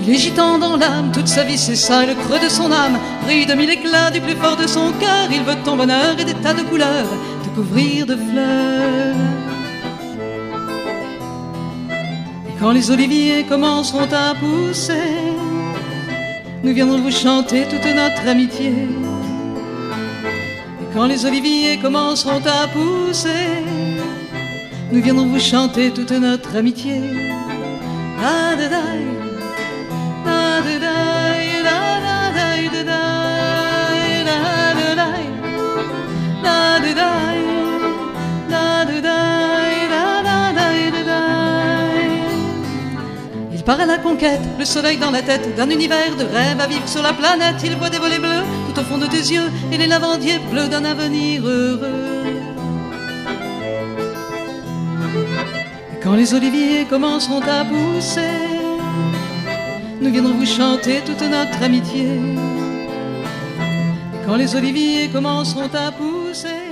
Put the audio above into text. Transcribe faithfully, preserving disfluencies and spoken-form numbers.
Il est gitan dans l'âme, toute sa vie c'est ça, et le creux de son âme brille de mille éclats du plus fort de son cœur. Il veut ton bonheur et des tas de couleurs te couvrir de fleurs. Et quand les oliviers commenceront à pousser, nous viendrons vous chanter toute notre amitié. Et quand les oliviers commenceront à pousser, nous viendrons vous chanter toute notre amitié. La da da, la da da, la da da da da, la da da, la da da, la da da, la da da da. Il part à la conquête, le soleil dans la tête, d'un univers de rêve à vivre sur la planète. Il voit des volets bleus tout au fond de tes yeux et les lavandiers bleus d'un avenir heureux. Quand les oliviers commenceront à pousser, nous viendrons vous chanter toute notre amitié. Et quand les oliviers commenceront à pousser,